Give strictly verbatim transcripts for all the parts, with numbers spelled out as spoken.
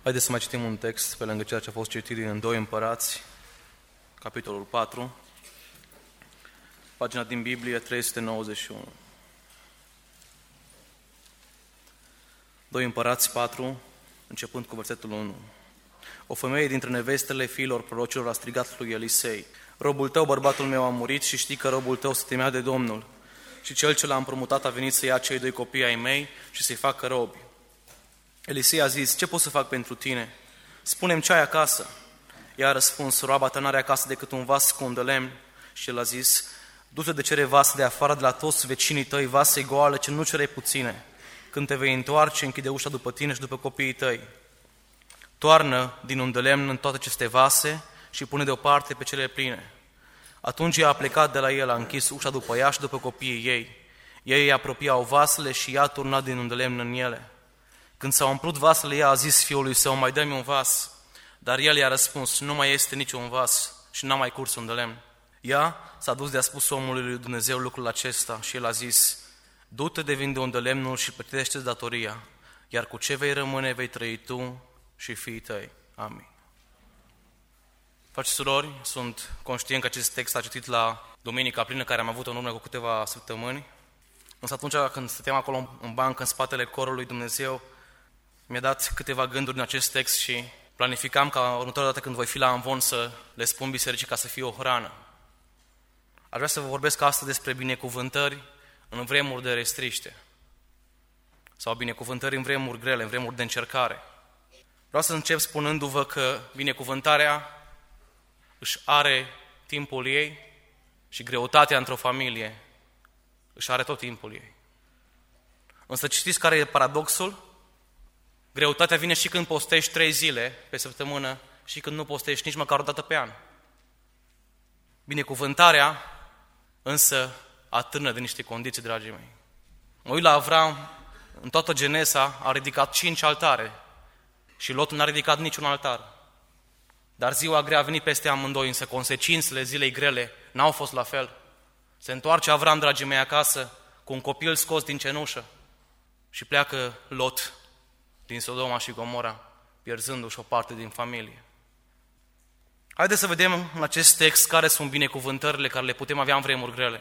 Haideți să mai citim un text pe lângă ceea ce a fost citit din doi Împărați, capitolul patru, pagina din Biblie trei sute nouăzeci și unu. doi Împărați patru, începând cu versetul unu. O femeie dintre nevestele fiilor prorocilor a strigat lui Elisei: robul tău, bărbatul meu, a murit și știi că robul tău se temea de Domnul. Și cel ce l-a împrumutat a venit să ia cei doi copii ai mei și să-i facă robi. Elisei a zis: ce pot să fac pentru tine? Spune-mi ce ai acasă. Ea a răspuns: roaba ta n-are acasă decât un vas cu un de lemn. Și el a zis: du-te de cere vase de afară de la toți vecinii tăi, vase goale ce nu cerei puține. Când te vei întoarce, închide ușa după tine și după copiii tăi. Toarnă din un de lemn în toate aceste vase și pune deoparte pe cele pline. Atunci ea a plecat de la el, a închis ușa după ea și după copiii ei. Ei îi apropiau vasele și ea a turnat din un de lemn în ele. Când s-au umplut vasele, ea a zis fiului său: mai dă-mi un vas. Dar el i-a răspuns: nu mai este niciun vas și n-a mai curs un de lemn. Ea s-a dus de a spus omului lui Dumnezeu lucrul acesta și el a zis: du-te de vinde un de lemnul și plătește-ți datoria, iar cu ce vei rămâne vei trăi tu și fiii tăi. Amin. Frați și surori, sunt conștient că acest text a citit la Duminica Plină, care am avut-o în urmă cu câteva săptămâni. Însă atunci când stăteam acolo în bancă, în spatele corului, Dumnezeu mi-a dat câteva gânduri în acest text și planificam ca următoarea dată când voi fi la Amvon să le spun bisericii ca să fie o hrană. Aș vrea să vă vorbesc astăzi despre binecuvântări în vremuri de restriște sau binecuvântări în vremuri grele, în vremuri de încercare. Vreau să încep spunându-vă că binecuvântarea își are timpul ei și greutatea într-o familie își are tot timpul ei. Însă știți care e paradoxul? Greutatea vine și când postești trei zile pe săptămână și când nu postești nici măcar o dată pe an. Binecuvântarea însă atârnă de niște condiții, dragii mei. Mă uit la Avram, în toată Genesa a ridicat cinci altare și Lot n-a ridicat niciun altar. Dar ziua grea a venit peste amândoi, însă consecințele zilei grele n-au fost la fel. Se întoarce Avram, dragii mei, acasă cu un copil scos din cenușă și pleacă Lot din Sodoma și Gomora, pierzându-și o parte din familie. Haideți să vedem în acest text care sunt binecuvântările care le putem avea în vremuri grele.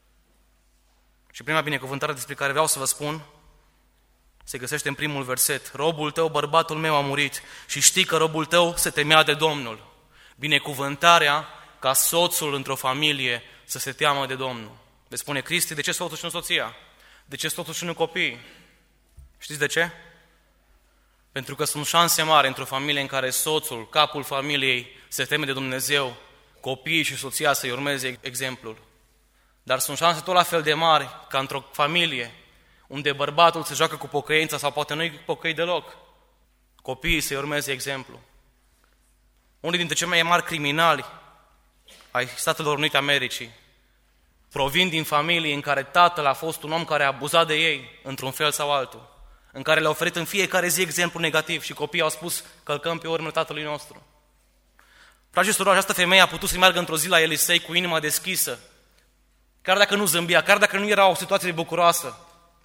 Și prima binecuvântare despre care vreau să vă spun se găsește în primul verset. Robul tău, bărbatul meu, a murit și știi că robul tău se temea de Domnul. Binecuvântarea ca soțul într-o familie să se teamă de Domnul. Le spune Cristi: de ce soțul și nu soția? De ce soțul și nu copiii? Știți de ce? Pentru că sunt șanse mari într-o familie în care soțul, capul familiei, se teme de Dumnezeu, copiii și soția să-i urmeze exemplul. Dar sunt șanse tot la fel de mari ca într-o familie unde bărbatul se joacă cu pocăința sau poate nu-i pocăit deloc, copiii să-i urmeze exemplu. Unii dintre cei mai mari criminali ai Statelor Unite Americii provin din familii în care tatăl a fost un om care a abuzat de ei într-un fel sau altul, în care le-a oferit în fiecare zi exemplu negativ și copiii au spus: călcăm pe urmele tatălui nostru. Frați și surori, această femeie a putut să meargă într-o zi la Elisei cu inima deschisă, chiar dacă nu zâmbia, chiar dacă nu era o situație bucuroasă.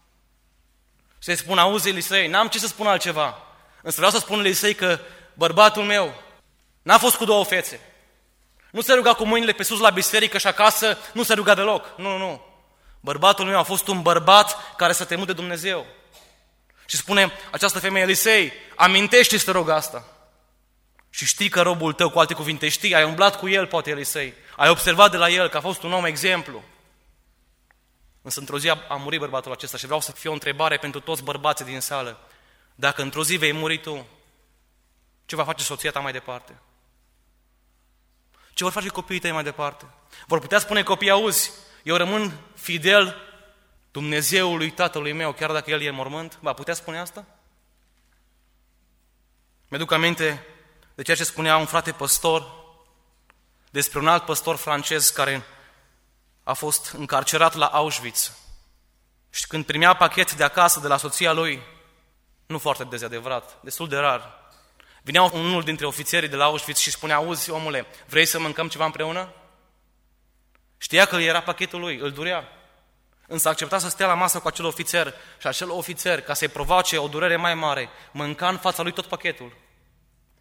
Să-i spun: auzi, Elisei, n-am ce să spun altceva, însă vreau să spun Elisei că bărbatul meu n-a fost cu două fețe. Nu se ruga cu mâinile pe sus la biserică și acasă nu se ruga deloc. Nu, nu, nu. Bărbatul meu a fost un bărbat care s-a temut de Dumnezeu. Și spune această femeie: Elisei, amintește-ți, te rog, asta. Și știi că robul tău, cu alte cuvinte, știi, ai umblat cu el, poate, Elisei, ai observat de la el că a fost un om exemplu. Însă într-o zi a, a murit bărbatul acesta și vreau să fie o întrebare pentru toți bărbații din sală. Dacă într-o zi vei muri tu, ce va face soția ta mai departe? Ce vor face copiii tăi mai departe? Vor putea spune copiii: auzi, eu rămân fidel Dumnezeului tatălui meu, chiar dacă el e în mormânt? Va putea spune asta? Mi-aduc aminte de ceea ce spunea un frate păstor despre un alt păstor francez care a fost încarcerat la Auschwitz. Și când primea pachet de acasă de la soția lui, nu foarte des adevărat, destul de rar, vinea unul dintre ofițerii de la Auschwitz și spunea: auzi, omule, vrei să mâncăm ceva împreună? Știa că era pachetul lui, îl durea. Însă accepta să stea la masă cu acel ofițer și acel ofițer, ca să-i provoace o durere mai mare, mânca în fața lui tot pachetul.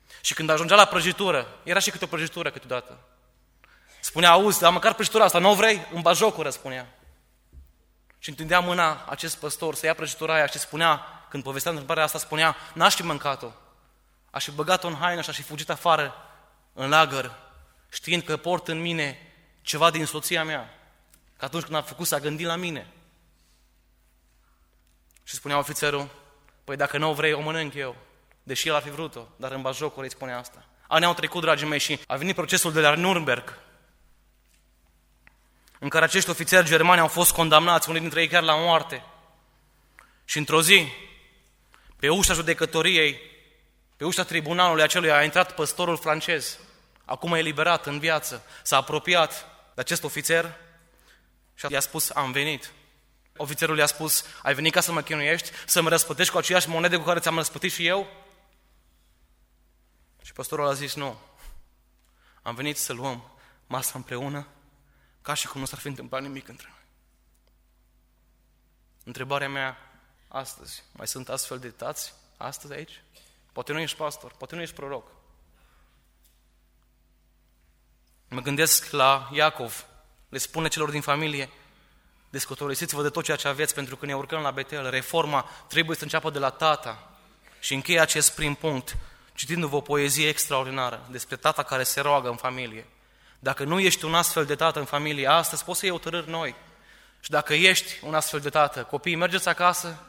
Și când ajungea la prăjitură, era și câte o prăjitură câteodată. Spunea, auzi, dar măcar prăjitura asta, nu o vrei? Îmi batjocură, spunea. Și întindea mâna acest păstor să ia prăjitura aia și spunea, când povestea întrebarea asta, spunea, n-aș fi mâncat-o. Aș fi băgat-o în haină și aș fi fugit afară în lagăr, știind că port în mine ceva din soția mea. Că atunci când a făcut s-a gândit la mine. Și spunea ofițerul, păi dacă nu o vrei, o mănânc eu. Deși el ar fi vrut-o, dar în batjocură îi spunea asta. Ani au trecut, dragii mei, și a venit procesul de la Nürnberg, în care acești ofițeri germani au fost condamnați, unii dintre ei chiar la moarte. Și într-o zi, pe ușa judecătoriei, pe ușa tribunalului acelui a intrat păstorul francez, acum eliberat în viață, s-a apropiat de acest ofițer și i-a spus, am venit. Ofițerul i-a spus, ai venit ca să mă chinuiești, să mă răspătești cu aceeași monedă cu care ți-am răspătit și eu? Și păstorul a zis, nu, am venit să luăm masa împreună, ca și cum nu s-ar fi întâmplat nimic între noi. Întrebarea mea astăzi, mai sunt astfel de tați astăzi aici? Poate nu ești pastor, poate nu ești proroc. Mă gândesc la Iacov, le spune celor din familie, descotorisiți-vă de tot ceea ce aveți, pentru că ne urcăm la Betel. Reforma trebuie să înceapă de la tata. Și încheie acest prim punct, citindu-vă o poezie extraordinară despre tata care se roagă în familie. Dacă nu ești un astfel de tată în familie astăzi, poți să iei hotărâri noi. Și dacă ești un astfel de tată, copiii, mergeți acasă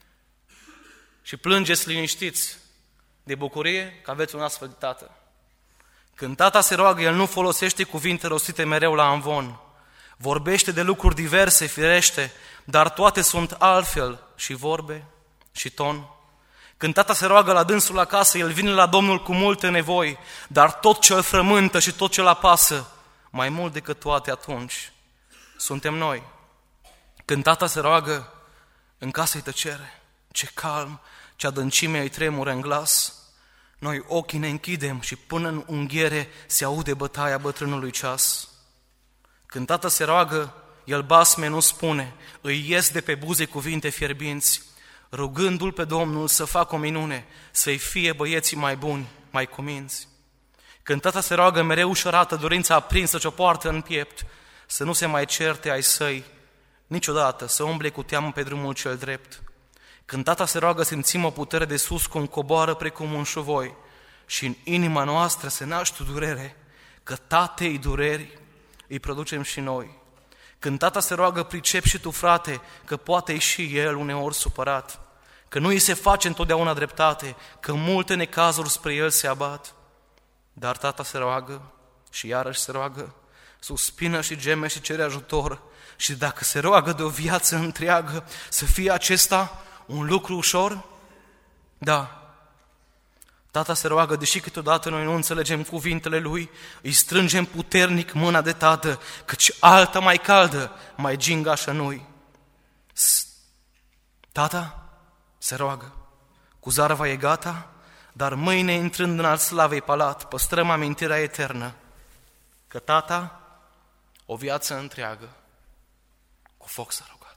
și plângeți liniștiți de bucurie că aveți un astfel de tată. Când tata se roagă, el nu folosește cuvinte rostite mereu la amvon. Vorbește de lucruri diverse, firește, dar toate sunt altfel, și vorbe, și ton. Când tata se roagă la dânsul acasă, el vine la Domnul cu multe nevoi, dar tot ce îl frământă și tot ce îl apasă, mai mult decât toate atunci, suntem noi. Când tata se roagă, în casă-i tăcere, ce calm, ce adâncime îi tremură în glas. Noi ochii ne închidem și până în unghiere se aude bătaia bătrânului ceas. Când tata se roagă, el basme nu spune, îi ies de pe buze cuvinte fierbinți, rugându-l pe Domnul să facă o minune, să-i fie băieții mai buni, mai cuminți. Când tata se roagă, mereu își arată dorința aprinsă ce o poartă în piept, să nu se mai certe ai săi, niciodată să umble cu teamă pe drumul cel drept. Când tata se roagă, simțim o putere de sus cum coboară precum un șuvoi și în inima noastră se naște durere, că tatei dureri îi producem și noi. Când tata se roagă, pricep și tu, frate, că poate și el uneori supărat, că nu îi se face întotdeauna dreptate, că multe necazuri spre el se abat. Dar tata se roagă și iarăși se roagă, suspină și geme și cere ajutor, și dacă se roagă de o viață întreagă, să fie acesta un lucru ușor? Da. Tata se roagă, deși câteodată noi nu înțelegem cuvintele lui, îi strângem puternic mâna de tată, căci alta mai caldă, mai gingașă nu-i. Tata se roagă, cu zarva e gata, dar mâine, intrând în al slavei palat, păstrăm amintirea eternă, că tata o viață întreagă cu foc s-a rugat.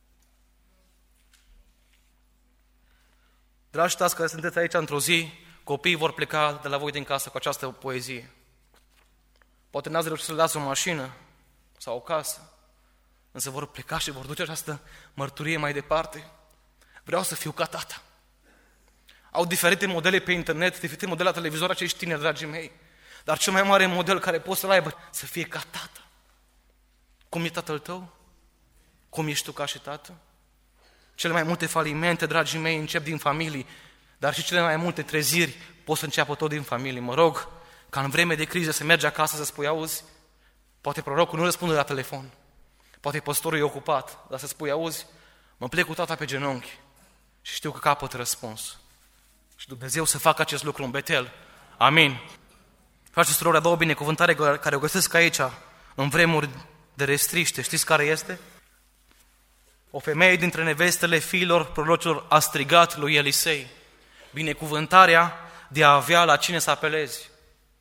Dragi tați care sunteți aici într-o zi, copiii vor pleca de la voi din casă cu această poezie. Poate n-ați reușit să le dați o mașină sau o casă, însă vor pleca și vor duce această mărturie mai departe. Vreau să fiu ca tata. Au diferite modele pe internet, diferite modele la televizor acești tineri, dragii mei, dar cel mai mare model care poți să-l aibă, să fie ca tată. Cum e tatăl tău? Cum ești tu ca și tată? Cele mai multe falimente, dragii mei, încep din familii, dar și cele mai multe treziri pot să înceapă tot din familie. Mă rog ca în vreme de criză să mergi acasă să spui, auzi, poate prorocul nu răspunde la telefon, poate păstorul e ocupat, dar să spui, auzi, mă plec cu tata pe genunchi și știu că capăt răspuns. Și Dumnezeu să facă acest lucru în Betel. Amin. Frați și surori, a doua binecuvântare care o găsesc aici, în vremuri de restriște, știți care este? O femeie dintre nevestele fiilor prorocilor a strigat lui Elisei binecuvântarea de a avea la cine să apelezi.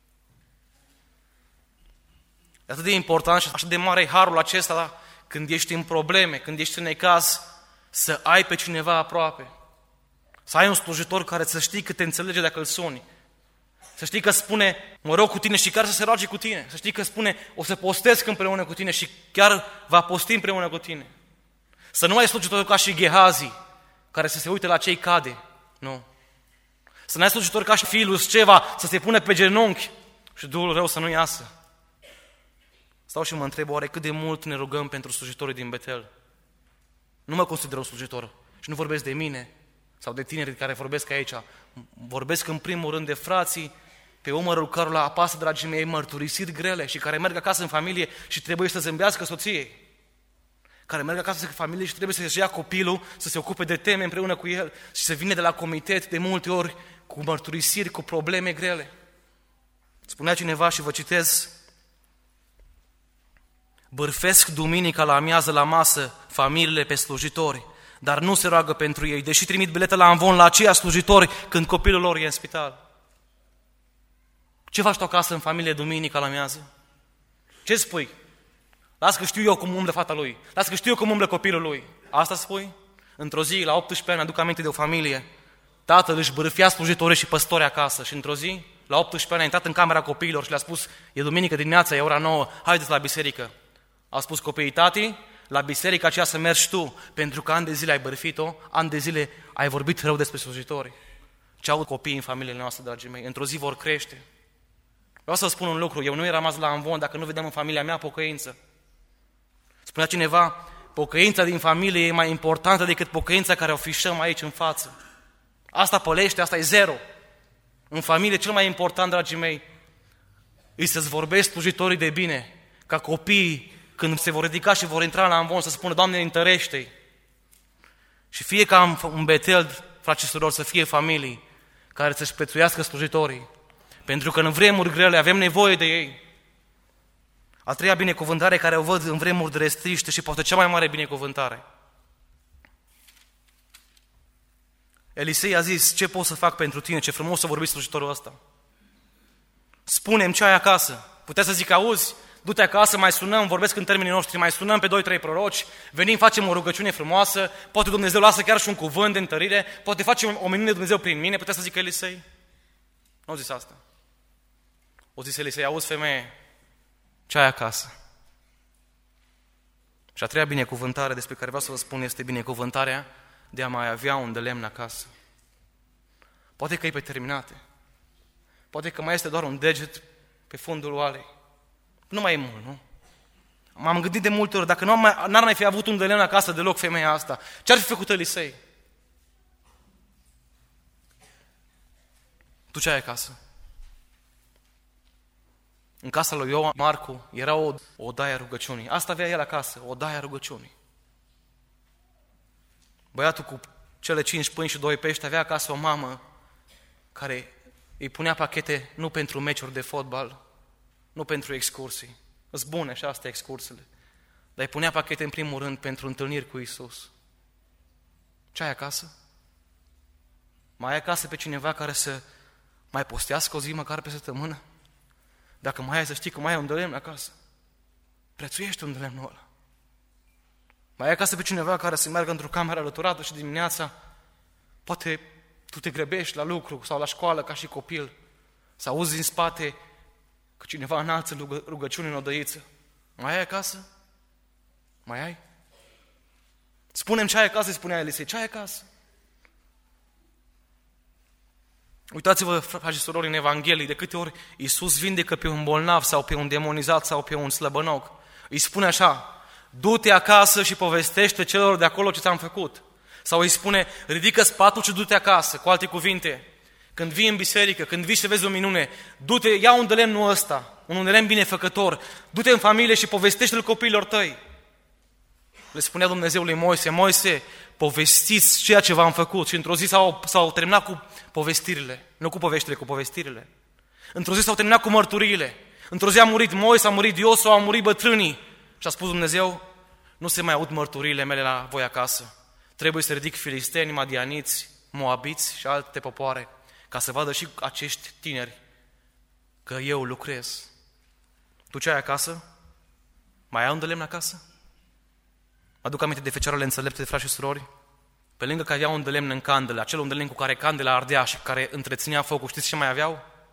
E atât de important și așa de mare harul acesta când ești în probleme, când ești în necaz, să ai pe cineva aproape. Să ai un slujitor care să știi că te înțelege dacă îl suni. Să știi că spune, mă rog cu tine și chiar să se roage cu tine. Să știi că spune, o să postesc împreună cu tine și chiar va posti împreună cu tine. Să nu ai slujitor ca și Gehazi, care să se uite la cei cade. Nu. Să nu ai slujitor ca și fiul Sceva, să se pune pe genunchi și Duhul rău să nu iasă. Stau și mă întreb, oare cât de mult ne rugăm pentru slujitorii din Betel? Nu mă consider un slujitor și nu vorbesc de mine sau de tinerii care vorbesc aici. Vorbesc în primul rând de frații pe umărul cărora apasă, dragii mei, mărturisiri grele și care merg acasă în familie și trebuie să zâmbească soției. Care merg acasă în familie și trebuie să-și ia copilul, să se ocupe de teme împreună cu el și să vină de la comitet de multe ori cu mărturisiri, cu probleme grele. Spunea cineva și vă citez: bârfesc duminica la amiază la masă familiile pe slujitori, dar nu se roagă pentru ei, deși trimit bilete la amvon la aceiași slujitori când copilul lor e în spital. Ce faci tu acasă în familie duminica la amiază? Ce spui? Lasă că știu eu cum umblă fata lui, lasă că știu eu cum umblă copilul lui. Asta spui? Într-o zi, la optsprezece ani, aduc aminte de o familie, tatăl își bârfia slujitorii și păstori acasă și într-o zi, la optsprezece ani, a intrat în camera copiilor și le-a spus: e duminică dimineața, e ora nouă, haideți la biserică. A spus copiii: tati, la biserica aceea să mergi tu, pentru că ani de zile ai bărfit-o, ani de zile ai vorbit rău despre slujitori. Ce au copiii în familiile noastre, dragii mei? Într-o zi vor crește. Vreau să spun un lucru, eu nu i-am rămas la amvon dacă nu vedem în familia mea pocăință. Spunea cineva, pocăința din familie e mai importantă decât pocăința care o fișăm aici în față. Asta pălește, asta e zero. În familie cel mai important, dragii mei, e să-ți vorbești slujitorii de bine, ca copiii, când se vor ridica și vor intra la amvon, să spună: Doamne, întărește-i. Și fie ca în Betel, frați și surori, să fie familii care să-și prețuiască slujitorii, pentru că în vremuri grele avem nevoie de ei. A treia binecuvântare care o văd în vremuri de restriște și poate cea mai mare binecuvântare. Elisei a zis: ce pot să fac pentru tine? Ce frumos să vorbiți slujitorul ăsta. Spune-mi ce ai acasă. Putea să zic: auzi, du-te acasă, mai sunăm, vorbesc în termenii noștri, mai sunăm pe doi trei proroci, venim, facem o rugăciune frumoasă, poate Dumnezeu lasă chiar și un cuvânt de întărire, poate facem o minune de Dumnezeu prin mine. Putea să zică Elisei? Nu au zis asta. O zis Elisei: auzi, femeie, ce ai acasă? Și a treia binecuvântare despre care vreau să vă spun este binecuvântarea de a mai avea un de lemn acasă. Poate că e pe terminate, poate că mai este doar un deget pe fundul oalei. Nu mai e mult, nu? M-am gândit de multe ori, dacă nu am mai, n-ar mai fi avut un de lemn acasă deloc femeia asta, ce-ar fi făcut Elisei? Tu ce ai acasă? În casa lui Ioan Marcu era o odaie a rugăciunii. Asta avea el acasă, o odaie a rugăciunii. Băiatul cu cele cinci pâini și doi pești avea acasă o mamă care îi punea pachete nu pentru meciuri de fotbal, nu pentru excursii. Îs bune și astea excursiile. Dar îi punea pachete în primul rând pentru întâlniri cu Iisus. Ce ai acasă? Mai ai acasă pe cineva care să mai postească o zi măcar pe săptămână? Dacă mai ai, să știi că mai ai un de lemn acasă. Prețuiește un de lemnul ăla. Mai ai acasă pe cineva care să meargă într-o cameră alăturată și dimineața poate tu te grăbești la lucru sau la școală ca și copil, să auzi din spate că cineva înalță rugăciune în odăiță. Mai ai acasă? Mai ai? Spune-mi ce ai acasă, spunea Elisei. Ce ai acasă? Uitați-vă, frați și surori, în Evanghelie, de câte ori Iisus vindecă pe un bolnav sau pe un demonizat sau pe un slăbănoc. Îi spune așa: du-te acasă și povestește celor de acolo ce ți-am făcut. Sau îi spune: ridică spatul și du-te acasă. Cu alte cuvinte, când vii în biserică, când vii și vezi o minune, du-te, ia un de lemnul ăsta, un de lemn binefăcător, du-te în familie și povestește-l copiilor tăi. Le spunea Dumnezeu lui Moise: Moise, povestiți ceea ce v-am făcut. Și într-o zi s-au, s-au terminat cu povestirile, nu cu poveștile, cu povestirile. Într-o zi s-au terminat cu mărturiile. Într-o zi a murit Moise, a murit Iosua, au murit bătrânii. Și a spus Dumnezeu: nu se mai aud mărturiile mele la voi acasă. Trebuie să ridic filisteni, madianiți, moabiți și alte popoare, ca să vadă și acești tineri că eu lucrez. Tu ce ai acasă? Mai ai un de lemn acasă? Aduc aminte de fecioarele înțelepte de frați și surori. Pe lângă că aveau un de lemn în candelă, acel un de lemn cu care candela ardea și care întreținea focul, știți ce mai aveau?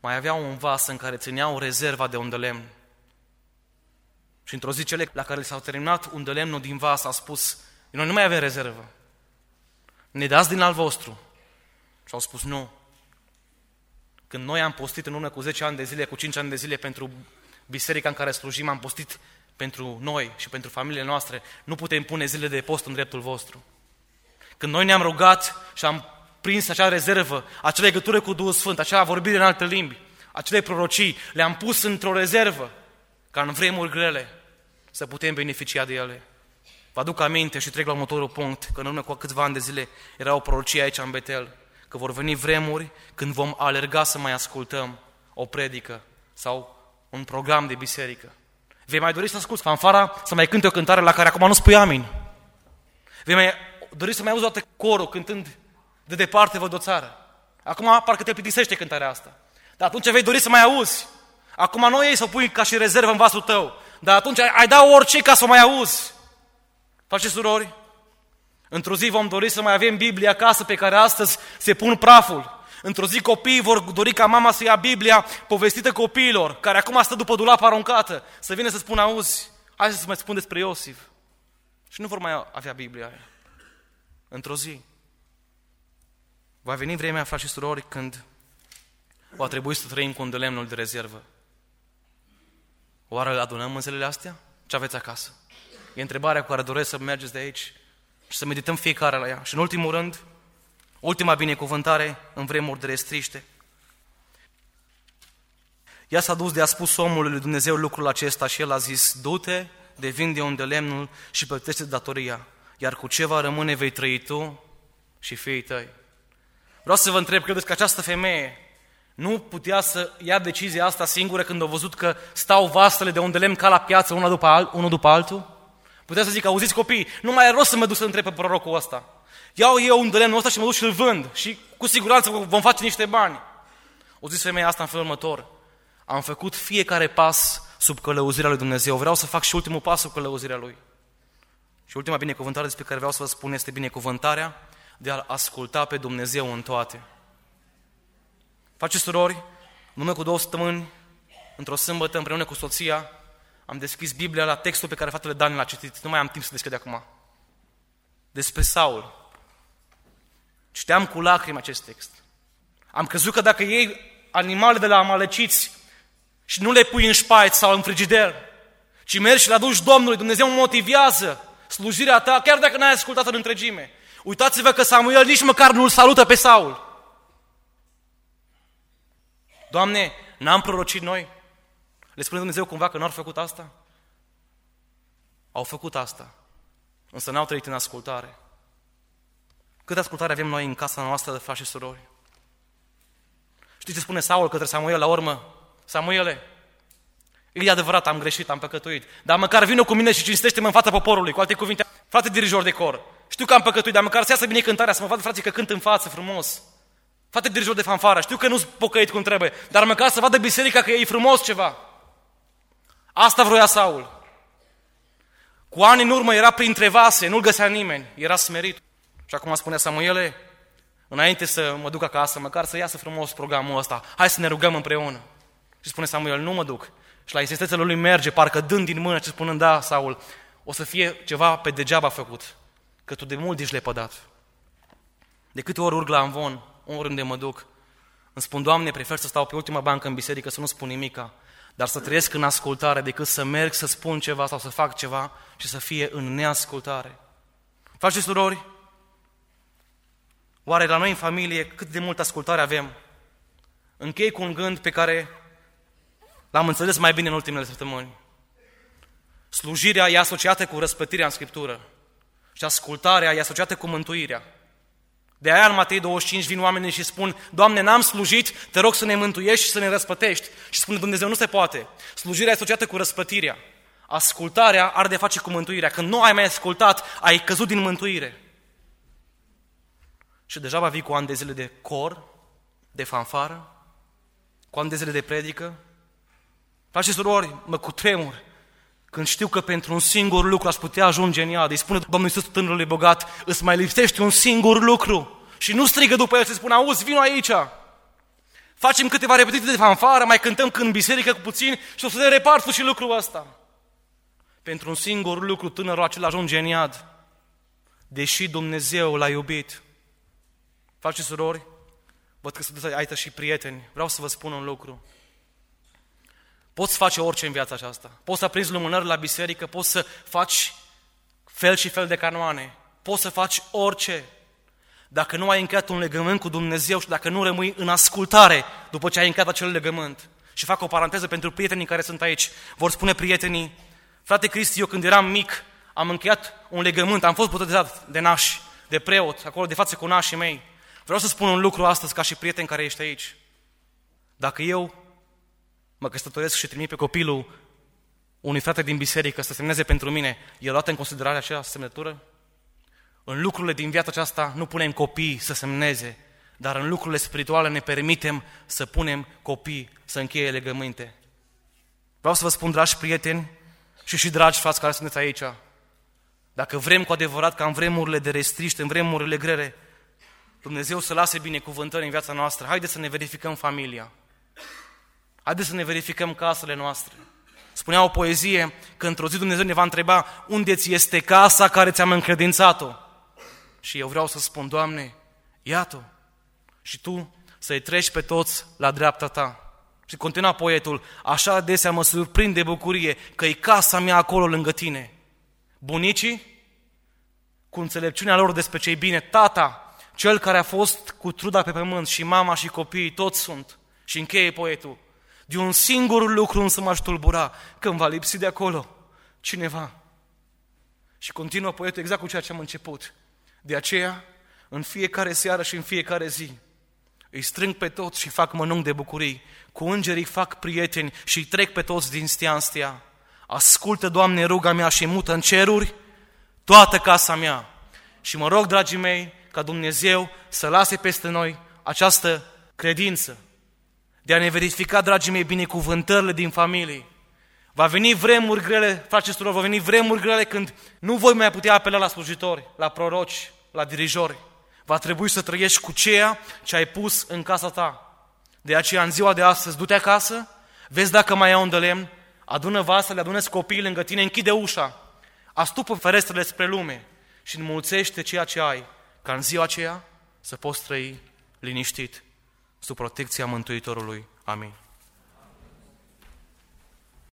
mai aveau un vas în care țineau rezerva de un de lemn. Și într-o zi cele la care s-au terminat un de lemnul din vas au spus: noi nu mai avem rezervă, ne dați din al vostru. Și au spus: nu. Când noi am postit în urmă cu zece ani de zile, cu cinci ani de zile pentru biserica în care slujim, am postit pentru noi și pentru familiile noastre, nu putem pune zile de post în dreptul vostru. Când noi ne-am rugat și am prins acea rezervă, acea legătură cu Duhul Sfânt, acea vorbire în alte limbi, acele prorocii, le-am pus într-o rezervă, ca în vremuri grele să putem beneficia de ele. Vă aduc aminte și trec la următorul punct, că în urmă cu câțiva ani de zile era o prorocie aici în Betel, că vor veni vremuri când vom alerga să mai ascultăm o predică sau un program de biserică. Vei mai dori să asculți fanfara, să mai cânte o cântare la care acum nu spui amin. Vei mai dori să mai auzi toate corul cântând de departe văd o țară. Acum parcă te plictisește cântarea asta. Dar atunci vei dori să mai auzi. Acum nu ei să o pui ca și rezervă în vasul tău. Dar atunci ai da orice ca să o mai auzi. Frați și surori, într-o zi vom dori să mai avem Biblia acasă pe care astăzi se pun praful. Într-o zi copiii vor dori ca mama să ia Biblia povestită copiilor, care acum stă după dulap aruncată, să vină să spună: auzi, hai să-ți mai spun despre Iosif. Și nu vor mai avea Biblia aia. Într-o zi va veni vremea, frați și surori, când va trebui să trăim cu un de lemnul de rezervă. Oare îl adunăm în zilele astea? Ce aveți acasă? E întrebarea cu care doresc să mergeți de aici și să medităm fiecare la ea. Și în ultimul rând, ultima binecuvântare în vremuri de restriște. Ea s-a dus de a spus omului lui Dumnezeu lucrul acesta și el a zis: du-te, devinde un de lemnul și plătește datoria, iar cu ce va rămâne vei trăi tu și fiii tăi. Vreau să vă întreb, credeți că această femeie nu putea să ia decizia asta singură când a văzut că stau vasele de un de lemn ca la piață, una după alt, unul după altul? Putea să zic: auziți copii, nu mai e rost să mă duc să întreb pe prorocul ăsta. Iau eu un de lemnul ăsta și mă duc și îl vând și cu siguranță vom face niște bani. O zis femeia asta în felul următor: am făcut fiecare pas sub călăuzirea lui Dumnezeu, vreau să fac și ultimul pas sub călăuzirea lui. Și ultima binecuvântare despre care vreau să vă spun este binecuvântarea de a asculta pe Dumnezeu în toate. Frați și surori, în urmă cu două săptămâni, într-o sâmbătă, împreună cu soția, am deschis Biblia la textul pe care fratele Dan l-a citit. Nu mai am timp să deschid de acum. Despre Saul. Citeam cu lacrimi acest text. Am crezut că dacă iei animale de la amaleciți și nu le pui în șpait sau în frigider, ci mergi și le aduci Domnului, Dumnezeu motivează slujirea ta, chiar dacă n-ai ascultat în întregime. Uitați-vă că Samuel nici măcar nu-l salută pe Saul. Doamne, n-am prorocit noi? Le spune Dumnezeu cumva că n-au făcut asta? Au făcut asta, însă n-au trăit în ascultare. Câtă ascultare avem noi în casa noastră de frați și surori? Știți ce spune Saul către Samuel la urmă? Samuele, e adevărat, am greșit, am păcătuit, dar măcar vină cu mine și cinstește-mă în fața poporului. Cu alte cuvinte, frate dirijor de cor, știu că am păcătuit, dar măcar să iasă bine cântarea, să mă vadă frații că cânt în față frumos. Frate dirijor de fanfară, știu că nu-s pocăit cum trebuie, dar măcar să vadă biserica că e frumos ceva. Asta vroia Saul. Cu ani în urmă era printre vase, nu-l găsea nimeni, era smerit. Și acum spunea Samuele, înainte să mă duc acasă, măcar să iasă frumos programul ăsta, hai să ne rugăm împreună. Și spune Samuel, nu mă duc. Și la insistențele lui merge, parcă dând din mână și spunând, da, Saul, o să fie ceva pe degeaba făcut, că tu de mult ești lepădat. De câte ori urc la amvon, oriunde mă duc, îmi spun, Doamne, prefer să stau pe ultima bancă în biserică, să nu spun nimica, dar să trăiesc în ascultare, decât să merg să spun ceva sau să fac ceva și să fie în neascultare. Frați și surori, oare la noi în familie cât de multă ascultare avem? Închei cu un gând pe care l-am înțeles mai bine în ultimele săptămâni. Slujirea e asociată cu răspătirea în Scriptură și ascultarea e asociată cu mântuirea. De aia în Matei douăzeci și cinci vin oamenii și spun, Doamne, n-am slujit, te rog să ne mântuiești și să ne răspătești. Și spune Dumnezeu, nu se poate. Slujirea e asociată cu răspătirea. Ascultarea are de face cu mântuirea. Când nu ai mai ascultat, ai căzut din mântuire. Și deja vii cu ani de zile de cor, de fanfară, cu ani de zile de predică. Frați și surori, mă cutremur când știu că pentru un singur lucru aș putea ajunge în iad. Îi spune Domnul Iisus tânărului bogat, îți mai lipsește un singur lucru. Și nu strigă după el și spune, auzi, vino aici. Facem câteva repetiții de fanfară, mai cântăm când în biserică cu puțin și o să ne repartă și lucrul ăsta. Pentru un singur lucru tânărul acela ajunge în iad, deși Dumnezeu l-a iubit. Frați și surori, văd că sunteți aici și prieteni, vreau să vă spun un lucru. Poți face orice în viața aceasta. Poți să aprinzi lumânări la biserică, poți să faci fel și fel de canoane, poți să faci orice. Dacă nu ai încheiat un legământ cu Dumnezeu și dacă nu rămâi în ascultare după ce ai încheiat acel legământ. Și fac o paranteză pentru prietenii care sunt aici. Vor spune prietenii, frate Cristi, eu când eram mic am încheiat un legământ, am fost botezat de nași, de preot, acolo de față cu nașii mei. Vreau să spun un lucru astăzi ca și prieten care ești aici. Dacă eu mă căsătoresc și trimit pe copilul unui frate din biserică să semneze pentru mine, el luat în considerare acea semnătură? În lucrurile din viața aceasta nu punem copii să semneze, dar în lucrurile spirituale ne permitem să punem copii să încheie legăminte. Vreau să vă spun, dragi prieteni și și dragi frați care sunteți aici, dacă vrem cu adevărat ca în vremurile de restriște, în vremurile grele, Dumnezeu să lase binecuvântări în viața noastră, haideți să ne verificăm familia. Haideți să ne verificăm casele noastre. Spunea o poezie că într-o zi Dumnezeu ne va întreba unde ți este casa care ți-am încredințat-o. Și eu vreau să spun, Doamne, iată, și Tu să-i treci pe toți la dreapta Ta. Și continua poetul, așa adesea mă surprind de bucurie că e casa mea acolo lângă Tine. Bunicii, cu înțelepciunea lor despre ce-i bine, tata, cel care a fost cu truda pe pământ și mama și copiii, toți sunt. Și încheie poetul. De un singur lucru însă m-aș tulbura, că îmi va lipsi de acolo cineva. Și continuă poetul exact cu ceea ce am început. De aceea, în fiecare seară și în fiecare zi, îi strâng pe toți și fac mănânc de bucurii, cu îngerii fac prieteni și îi trec pe toți din stea în stea. Ascultă, Doamne, ruga mea și mută în ceruri toată casa mea. Și mă rog, dragii mei, ca Dumnezeu să lase peste noi această credință, de a ne verifica, dragii mei, binecuvântările din familie. Va veni vremuri grele, frați și surori, va veni vremuri grele când nu voi mai putea apela la slujitori, la proroci, la dirijori. Va trebui să trăiești cu ceea ce ai pus în casa ta. De aceea, în ziua de astăzi, du-te acasă, vezi dacă mai ai un de lemn, adună vasele, adună-ți copiii lângă tine, închide ușa, astupă ferestrele spre lume și înmulțește ceea ce ai, ca în ziua aceea să poți trăi liniștit sub protecția Mântuitorului. Amin.